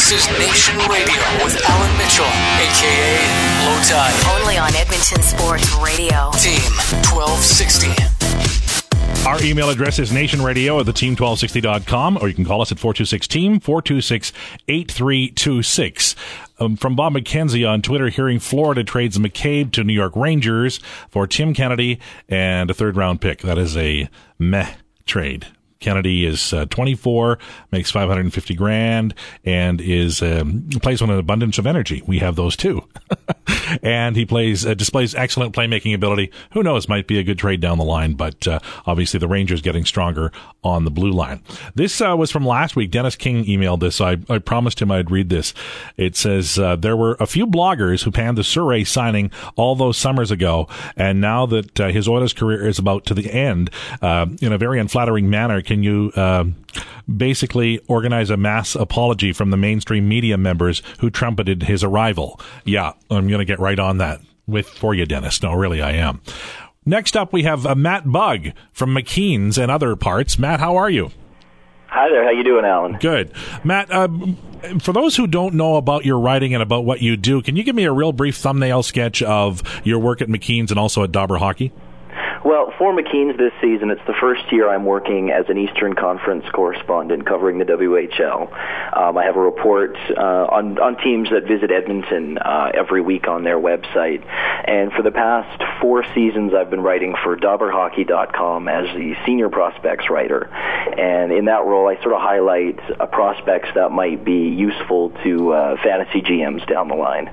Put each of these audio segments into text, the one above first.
This is Nation Radio with Alan Mitchell, a.k.a. Low Tide. Only on Edmonton Sports Radio. Team 1260. Our email address is nationradio@theteam1260.com, or you can call us at 426-TEAM, 426-8326. From Bob McKenzie on Twitter, hearing Florida trades McCabe to New York Rangers for Tim Kennedy and a third-round pick. That is a meh trade. Kennedy is 24, makes $550,000, and plays with an abundance of energy. We have those too. And he displays excellent playmaking ability. Who knows, might be a good trade down the line, but obviously the Rangers getting stronger on the blue line. This was from last week. Dennis King emailed this. I promised him I'd read this. It says, there were a few bloggers who panned the Surrey signing all those summers ago, and now that his Oilers career is about to the end, in a very unflattering manner, can you basically organize a mass apology from the mainstream media members who trumpeted his arrival? Yeah, I'm going to get right on that for you, Dennis. No, really, I am. Next up, we have Matt Bugg from McKean's and other parts. Matt, how are you? Hi there. How you doing, Alan? Good. Matt, for those who don't know about your writing and about what you do, can you give me a real brief thumbnail sketch of your work at McKean's and also at Dobber Hockey? Well, for McKean's this season, it's the first year I'm working as an Eastern Conference correspondent covering the WHL. I have a report on teams that visit Edmonton every week on their website. And for the past 4 seasons, I've been writing for DobberHockey.com as the senior prospects writer. And in that role, I sort of highlight prospects that might be useful to fantasy GMs down the line.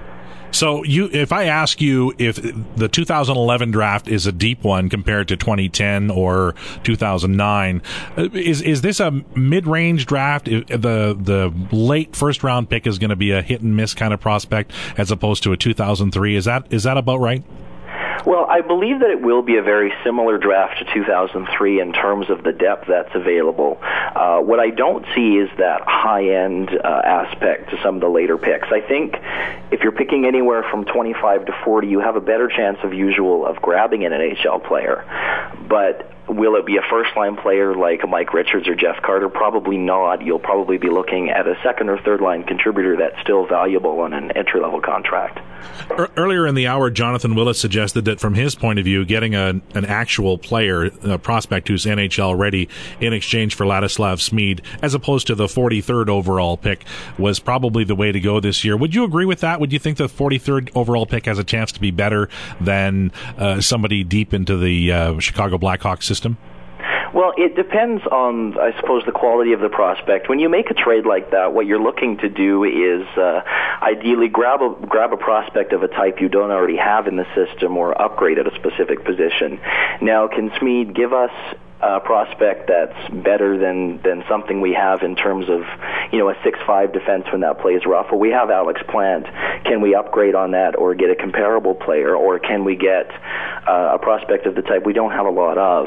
So if I ask you if the 2011 draft is a deep one compared to 2010 or 2009, is this a mid-range draft? The late first-round pick is going to be a hit-and-miss kind of prospect as opposed to a 2003. Is that about right? Well, I believe that it will be a very similar draft to 2003 in terms of the depth that's available. What I don't see is that high-end aspect to some of the later picks. I think if you're picking anywhere from 25 to 40, you have a better chance of grabbing an NHL player. But will it be a first-line player like Mike Richards or Jeff Carter? Probably not. You'll probably be looking at a second- or third-line contributor that's still valuable on an entry-level contract. Earlier in the hour, Jonathan Willis suggested that from his point of view, getting an actual player, a prospect who's NHL ready in exchange for Ladislav Smid, as opposed to the 43rd overall pick, was probably the way to go this year. Would you agree with that? Would you think the 43rd overall pick has a chance to be better than somebody deep into the Chicago Blackhawks system? Well, it depends on, I suppose, the quality of the prospect. When you make a trade like that, what you're looking to do is ideally grab a prospect of a type you don't already have in the system or upgrade at a specific position. Now, can Smid give us a prospect that's better than something we have in terms of, a 6'5" defenseman that plays rough? Well, we have Alex Plant. Can we upgrade on that or get a comparable player, or can we get a prospect of the type we don't have a lot of?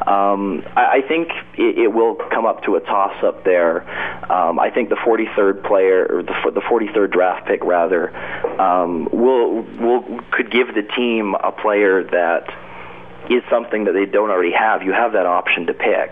I think it will come up to a toss-up there. I think the 43rd player, or the 43rd draft pick rather, could give the team a player that is something that they don't already have. You have that option to pick.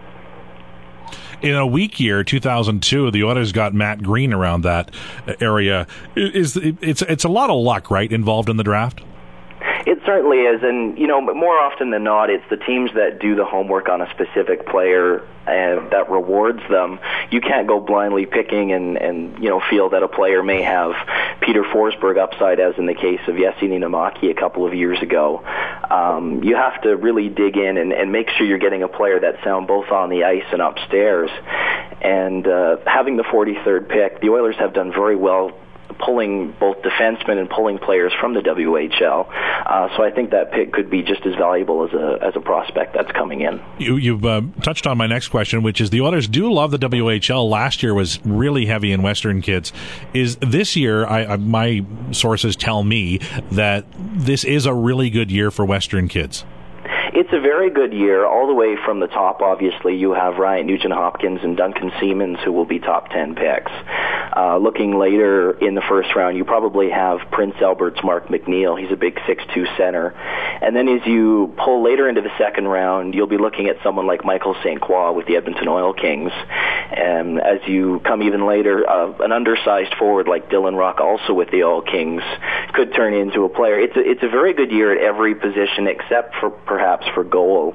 In a weak year, 2002, the Oilers got Matt Green around that area. It's a lot of luck, right, involved in the draft? It certainly is, and more often than not, it's the teams that do the homework on a specific player and that rewards them. You can't go blindly picking and feel that a player may have Peter Forsberg upside, as in the case of Jessini Namaki a couple of years ago. You have to really dig in and make sure you're getting a player that's sound both on the ice and upstairs. And having the 43rd pick, the Oilers have done very well pulling both defensemen and pulling players from the WHL. So I think that pick could be just as valuable as a prospect that's coming in. You've touched on my next question, which is the Oilers do love the WHL. Last year was really heavy in Western kids. Is this year, my sources tell me that this is a really good year for Western kids. It's a very good year, all the way from the top. Obviously, you have Ryan Nugent-Hopkins and Duncan Siemens, who will be top 10 picks. Looking later in the first round, you probably have Prince Albert's Mark McNeil. He's a big 6'2" center. And then as you pull later into the second round, you'll be looking at someone like Michael St. Croix with the Edmonton Oil Kings. And as you come even later, an undersized forward like Dylan Ruck, also with the Oil Kings, could turn into a player. It's a very good year at every position except for perhaps for goal.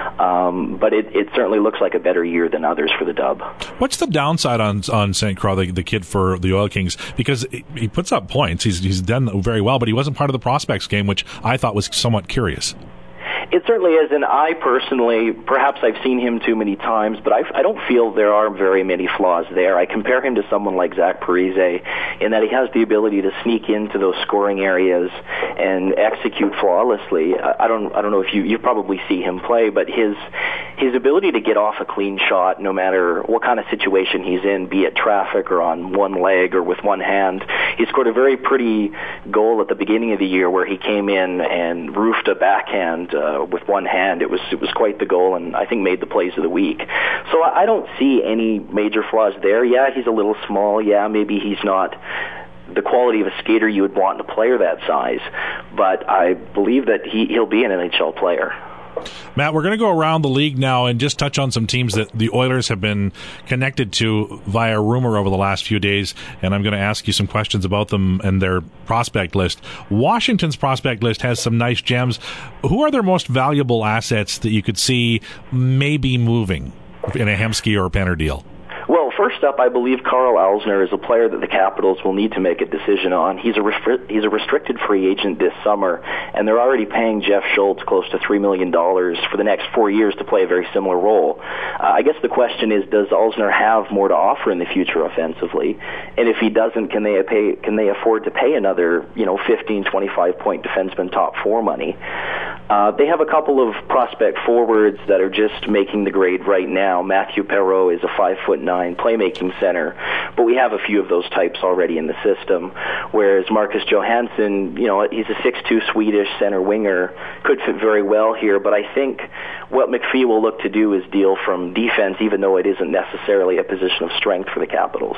But it certainly looks like a better year than others for the Dub. What's the downside on St. Croix, the kid for the Oil Kings? Because he puts up points. He's done very well, but he wasn't part of the prospects game, which I thought was somewhat curious. It certainly is, and I personally, perhaps I've seen him too many times, but I don't feel there are very many flaws there. I compare him to someone like Zach Parise in that he has the ability to sneak into those scoring areas and execute flawlessly. I don't know if you probably see him play, but his ability to get off a clean shot, no matter what kind of situation he's in, be it traffic or on one leg or with one hand. He scored a very pretty goal at the beginning of the year where he came in and roofed a backhand with one hand. It was quite the goal, and I think made the plays of the week. So I don't see any major flaws there. Yeah, he's a little small. Yeah, maybe he's not the quality of a skater you would want in a player that size, but I believe that he'll be an NHL player. Matt, we're going to go around the league now and just touch on some teams that the Oilers have been connected to via rumor over the last few days, and I'm going to ask you some questions about them and their prospect list. Washington's prospect list has some nice gems. Who are their most valuable assets that you could see maybe moving in a Hemsky or a Penner deal? Well, first up, I believe Carl Alzner is a player that the Capitals will need to make a decision on. He's a restricted free agent this summer, and they're already paying Jeff Schultz close to $3 million for the next 4 years to play a very similar role. I guess the question is, does Alzner have more to offer in the future offensively? And if he doesn't, can they afford to pay another 15, 25-point defenseman top four money? They have a couple of prospect forwards that are just making the grade right now. Matthew Perreault is a 5'9" playmaking center, but we have a few of those types already in the system, whereas Marcus Johansson, he's a 6'2" Swedish center winger, could fit very well here, but I think what McPhee will look to do is deal from defense, even though it isn't necessarily a position of strength for the Capitals.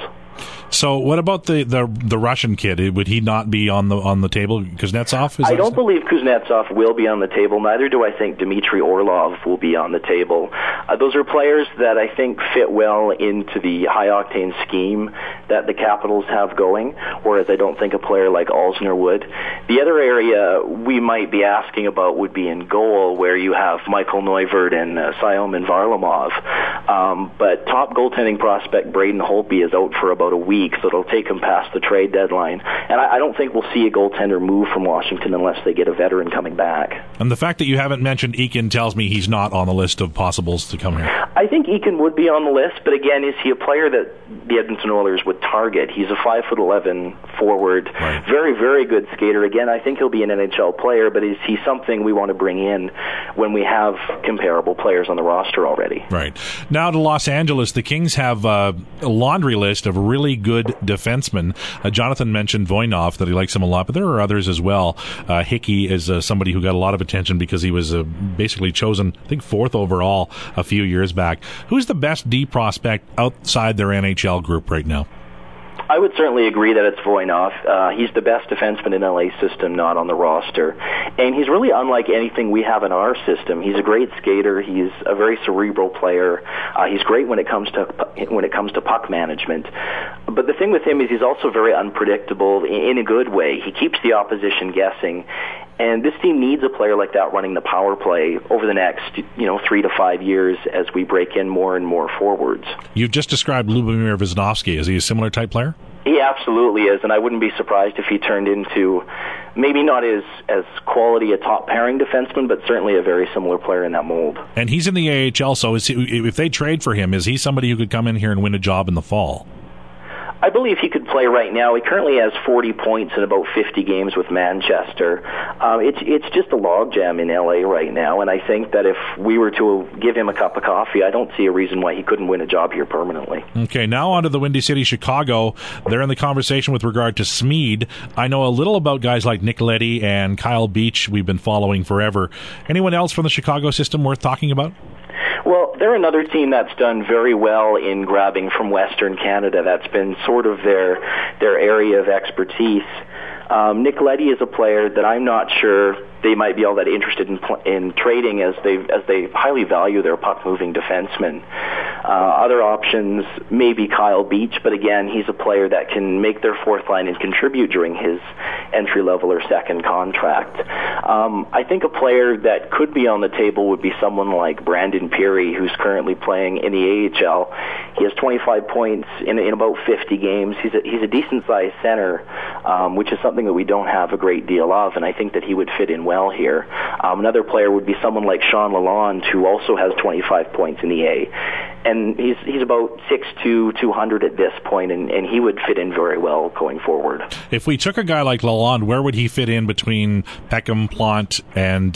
So what about the Russian kid? Would he not be on the table? Kuznetsov? I don't believe Kuznetsov will be on the table. Neither do I think Dmitry Orlov will be on the table. Those are players that I think fit well into the high-octane scheme that the Capitals have going, whereas I don't think a player like Alzner would. The other area we might be asking about would be in goal, where you have Michael Neuvirth and Saimen Varlamov. But top goaltending prospect Braden Holtby is out for about a week, so it'll take him past the trade deadline. And I don't think we'll see a goaltender move from Washington unless they get a veteran coming back. And the fact that you haven't mentioned Eakin tells me he's not on the list of possibles to come here. I think Eakin would be on the list, but again, is he a player that the Edmonton Oilers would target? He's a 5'11" forward, right. Very, very good skater. Again, I think he'll be an NHL player, but is he something we want to bring in when we have comparable players on the roster already? Right. Now to Los Angeles, the Kings have a laundry list of really good defensemen. Jonathan mentioned Voynov, that he likes him a lot, but there are others as well. Hickey is somebody who got a lot of attention because he was basically chosen, I think, 4th overall a few years back. Who's the best D prospect outside their NHL group right now? I would certainly agree that it's Voynov. He's the best defenseman in LA's system, not on the roster. And he's really unlike anything we have in our system. He's a great skater. He's a very cerebral player. He's great when it comes to puck management. But the thing with him is he's also very unpredictable in a good way. He keeps the opposition guessing. And this team needs a player like that running the power play over the next, 3 to 5 years as we break in more and more forwards. You've just described Lubomir Wisnowski. Is he a similar type player? He absolutely is, and I wouldn't be surprised if he turned into maybe not as quality a top pairing defenseman, but certainly a very similar player in that mold. And he's in the AHL, so if they trade for him, is he somebody who could come in here and win a job in the fall? I believe he could play right now. He currently has 40 points in about 50 games with Manchester. It's just a logjam in LA right now, and I think that if we were to give him a cup of coffee, I don't see a reason why he couldn't win a job here permanently. Okay, now on to the Windy City, Chicago. They're in the conversation with regard to Smead. I know a little about guys like Nicoletti and Kyle Beach we've been following forever. Anyone else from the Chicago system worth talking about? Well, they're another team that's done very well in grabbing from Western Canada. That's been sort of their area of expertise. Nick Leddy is a player that I'm not sure they might be all that interested in trading, as they highly value their puck-moving defensemen. Other options may be Kyle Beach, but again, he's a player that can make their fourth line and contribute during his entry-level or second contract. I think a player that could be on the table would be someone like Brandon Peary, who's currently playing in the AHL. He has 25 points in about 50 games. He's a decent-sized center, which is something that we don't have a great deal of, and I think that he would fit in well here. Another player would be someone like Sean Lalonde, who also has 25 points in the A, and he's about 6'2", 200 at this point, and he would fit in very well going forward. If we took a guy like Lalonde, where would he fit in between Peckham, Plant, and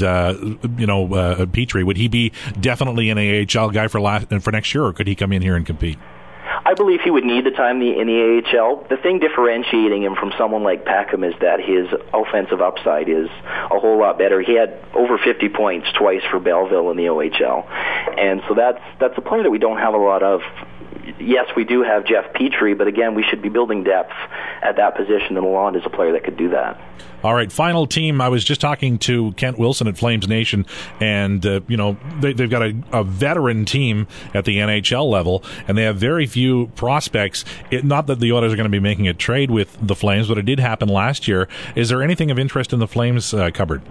Petrie? Would he be definitely an AHL guy for next year, or could he come in here and compete? I believe he would need the time in the AHL. The thing differentiating him from someone like Peckham is that his offensive upside is a whole lot better. He had over 50 points twice for Belleville in the OHL. And so that's a player that we don't have a lot of. Yes, we do have Jeff Petrie, but again, we should be building depth at that position, and Lalonde is a player that could do that. All right, final team. I was just talking to Kent Wilson at Flames Nation, and they've got a veteran team at the NHL level, and they have very few prospects. Not that the Oilers are going to be making a trade with the Flames, but it did happen last year. Is there anything of interest in the Flames cupboard?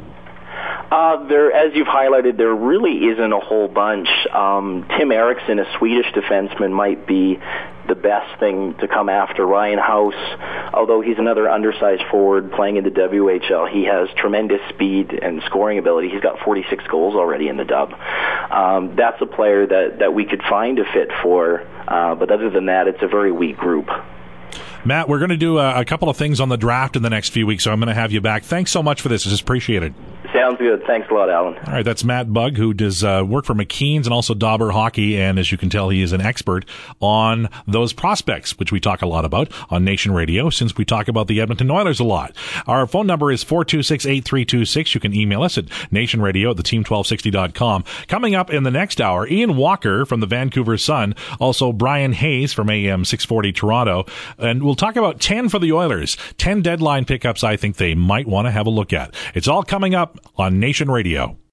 As you've highlighted, there really isn't a whole bunch. Tim Eriksson, a Swedish defenseman, might be the best thing to come after. Ryan House, although he's another undersized forward playing in the WHL, he has tremendous speed and scoring ability. He's got 46 goals already in the dub. That's a player that we could find a fit for, but other than that, it's a very weak group. Matt, we're going to do a couple of things on the draft in the next few weeks, so I'm going to have you back. Thanks so much for this. It's appreciated. Sounds good. Thanks a lot, Alan. All right, that's Matt Bugg, who does work for McKean's and also Dauber Hockey, and as you can tell, he is an expert on those prospects, which we talk a lot about on Nation Radio, since we talk about the Edmonton Oilers a lot. Our phone number is 426-8326. You can email us at nationradio@theteam1260.com. Coming up in the next hour, Ian Walker from the Vancouver Sun, also Brian Hayes from AM 640 Toronto, and we'll talk about 10 for the Oilers, 10 deadline pickups I think they might want to have a look at. It's all coming up on Nation Radio.